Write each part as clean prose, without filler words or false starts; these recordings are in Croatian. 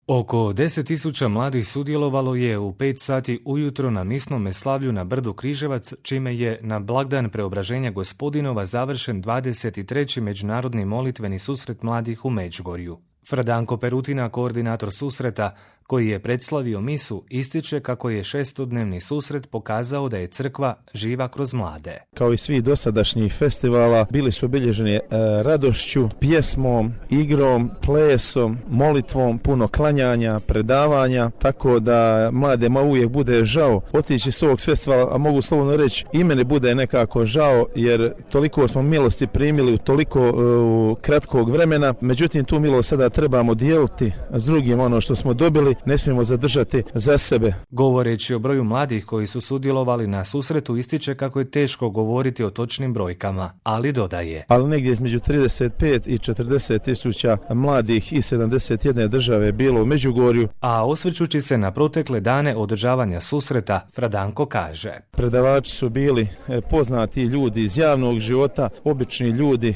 Oko 10.000 mladih sudjelovalo je u 5 sati ujutro na misnome slavlju na brdu Križevac, čime je na blagdan Preobraženja Gospodinova završen 23. međunarodni molitveni susret mladih u Međugorju. Fradanko Perutina, koordinator susreta, koji je predslavio misu, ističe kako je 6-dnevni susret pokazao da je crkva živa kroz mlade. Kao i svi dosadašnjih festivala, bili su obilježeni radošću, pjesmom, igrom, plesom, molitvom, puno klanjanja, predavanja, tako da mladima uvijek bude žao otići s ovog festivala, a mogu slobodno reći, i mene bude nekako žao, jer toliko smo milosti primili u toliko kratkog vremena, međutim tu milost sada trebamo dijeliti s drugim ono što smo dobili, ne smijemo zadržati za sebe. Govoreći o broju mladih koji su sudjelovali na susretu, ističe kako je teško govoriti o točnim brojkama, ali dodaje. Ali negdje između 35 i 40 tisuća mladih iz 71 države bilo u Međugorju. A osvrćući se na protekle dane održavanja susreta, Fradanko kaže. Predavači su bili poznati ljudi iz javnog života, obični ljudi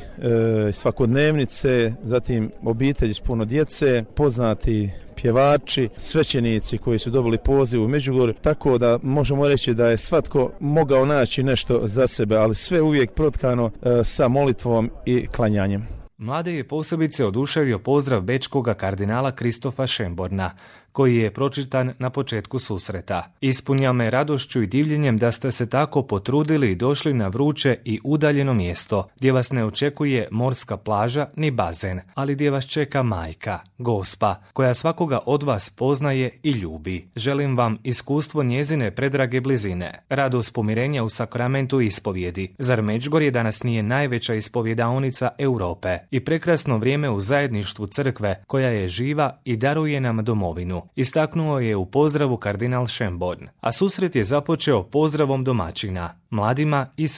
svakodnevnice, zatim obitelji s puno djece, poznati pjevači, svećenici koji su dobili poziv u Međugorju, tako da možemo reći da je svatko mogao naći nešto za sebe, ali sve uvijek protkano sa molitvom i klanjanjem. Mlade je posebice oduševio pozdrav bečkoga kardinala Kristofa Schemborna, koji je pročitan na početku susreta. Ispunja me radošću i divljenjem da ste se tako potrudili i došli na vruće i udaljeno mjesto, gdje vas ne očekuje morska plaža ni bazen, ali gdje vas čeka majka, Gospa, koja svakoga od vas poznaje i ljubi. Želim vam iskustvo njezine predrage blizine, radost pomirenja u sakramentu ispovjedi. Zar Međugorje danas nije najveća ispovjedaonica Europe i prekrasno vrijeme u zajedništvu crkve, koja je živa i daruje nam domovinu? Istaknuo je u pozdravu kardinal Schemborn, a susret je započeo pozdravom domaćina, mladima iz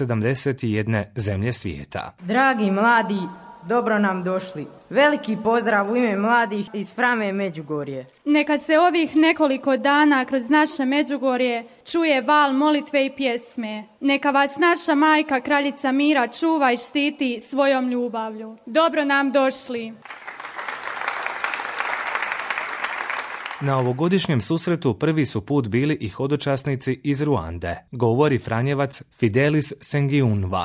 71 zemlje svijeta. Dragi mladi, dobro nam došli. Veliki pozdrav u ime mladih iz Frame Međugorje. Neka se ovih nekoliko dana kroz naše Međugorje čuje val molitve i pjesme. Neka vas naša majka, kraljica mira, čuva i štiti svojom ljubavlju. Dobro nam došli. Na ovogodišnjem susretu prvi su put bili i hodočasnici iz Ruande, govori Franjevac Fidelis Sengiunva.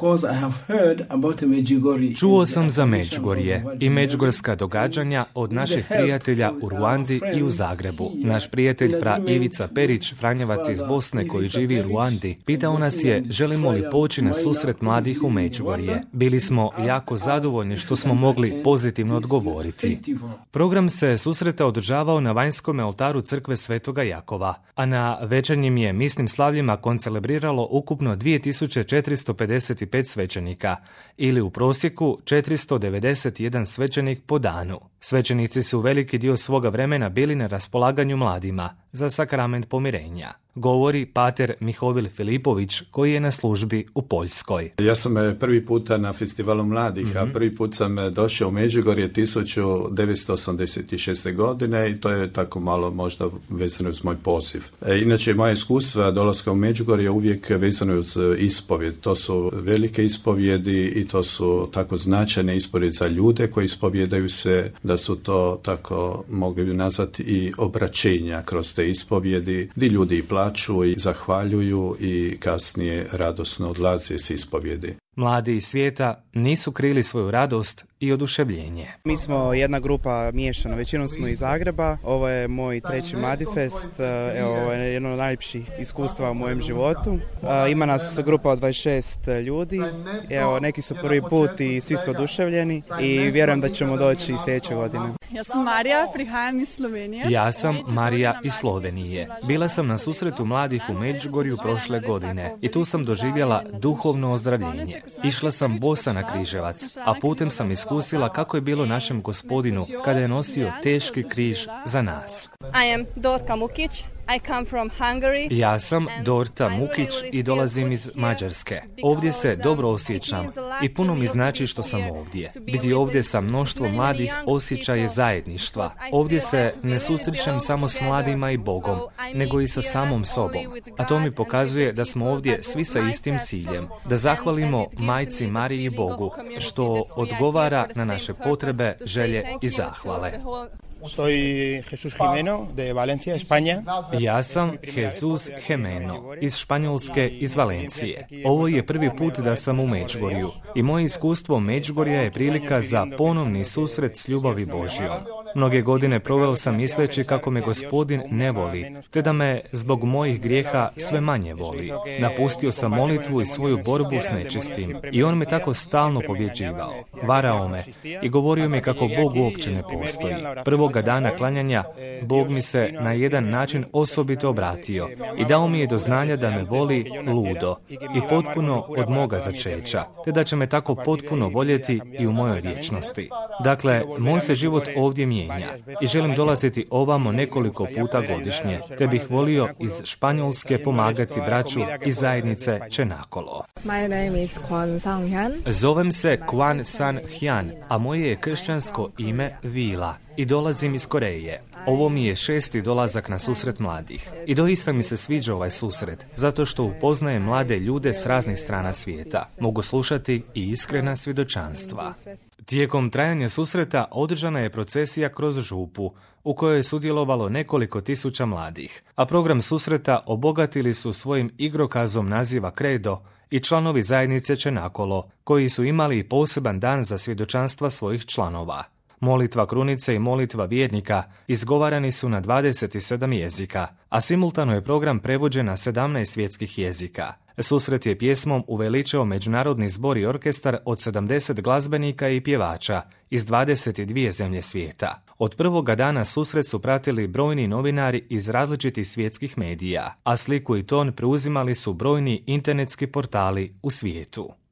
Čuo sam za Međugorje i međugorska događanja od naših prijatelja u Ruandi i u Zagrebu. Naš prijatelj Fra Ivica Perić, Franjevac iz Bosne koji živi u Ruandi, pitao nas je želimo li poći na susret mladih u Međugorje. Bili smo jako zadovoljni što smo mogli pozitivno odgovoriti. Program se susreta održavao na vanjskom oltaru crkve Svetoga Jakova, a na večernjim je misnim slavljima koncelebriralo ukupno 2455 svećenika, ili u prosjeku 491 svećenik po danu. Svećenici su veliki dio svoga vremena bili na raspolaganju mladima za sakrament pomirenja, govori pater Mihovil Filipović, koji je na službi u Poljskoj. Ja sam prvi puta na festivalu mladih, a prvi put sam došao u Međugorje 1986. godine i to je tako malo možda vezano uz moj poziv. Inače, moje iskustva dolaska u Međugorje uvijek vezano uz ispovjed. To su velike ispovjedi i to su tako značajne ispovjedi za ljude koji ispovjedaju se, da su to tako mogli nazvati i obraćenja kroz te ispovjedi, gdje ljudi plaču i zahvaljuju i kasnije radosno odlaze s ispovjedi. Mladi iz svijeta nisu krili svoju radost i oduševljenje. Mi smo jedna grupa miješana, većinom smo iz Zagreba. Ovo je moj 3. Mladifest, ovo je jedno od najljepših iskustva u mojem životu. Ima nas grupa od 26 ljudi, neki su prvi put i svi su oduševljeni i vjerujem da ćemo doći sljedeće godine. Ja sam Marija, prihajam iz Slovenije. Ja sam Marija iz Slovenije. Bila sam na susretu mladih u Međugorju prošle godine i tu sam doživjela duhovno ozdravljenje. Išla sam bosa na Križevac, a putem sam iskusila kako je bilo našem Gospodinu kada je nosio teški križ za nas. I am Dorka Mukić. Ja sam Dorta Mukić i dolazim iz Mađarske. Ovdje se dobro osjećam i puno mi znači što sam ovdje. Biti ovdje sa mnoštvom mladih osjećaje zajedništva. Ovdje se ne susrećem samo s mladima i Bogom, nego i sa samom sobom. A to mi pokazuje da smo ovdje svi sa istim ciljem. Da zahvalimo Majci Mariji i Bogu, što odgovara na naše potrebe, želje i zahvale. Soy Jesús Jimeno de Valencia, España. Ja sam Jesus Jimeno iz Španjolske, iz Valencije. Ovo je prvi put da sam u Međugorju i moje iskustvo Međugorja je prilika za ponovni susret s ljubavi Božjom. Mnoge godine proveo sam misleći kako me Gospodin ne voli, te da me zbog mojih grijeha sve manje voli. Napustio sam molitvu i svoju borbu s nečistim i on me tako stalno pobjeđivao. Varao me i govorio mi kako Bog uopće ne postoji. Prvoga dana klanjanja Bog mi se na jedan način osobito obratio i dao mi je do znanja da me voli ludo i potpuno od moga začeća, te da će me tako potpuno voljeti i u mojoj vječnosti. Dakle, moj se život ovdje mijenja i želim dolaziti ovamo nekoliko puta godišnje, te bih volio iz Španjolske pomagati braću iz zajednice Čenakolo. My name is Kwon Sang-hyun. Zovem se Kwon Sang-hyun, a moje je kršćansko ime Vila i dolazim iz Koreje. Ovo mi je 6. dolazak na susret mladih. I doista mi se sviđa ovaj susret, zato što upoznajem mlade ljude s raznih strana svijeta. Mogu slušati i iskrena svjedočanstva. Tijekom trajanja susreta održana je procesija kroz župu, u kojoj je sudjelovalo nekoliko tisuća mladih, a program susreta obogatili su svojim igrokazom naziva Kredo i članovi zajednice Čenakolo, koji su imali poseban dan za svjedočanstva svojih članova. Molitva krunice i molitva vjernika izgovarani su na 27 jezika, a simultano je program prevođen na 17 svjetskih jezika. Susret je pjesmom uveličao Međunarodni zbor i orkestar od 70 glazbenika i pjevača iz 22 zemlje svijeta. Od prvoga dana susret su pratili brojni novinari iz različitih svjetskih medija, a sliku i ton preuzimali su brojni internetski portali u svijetu.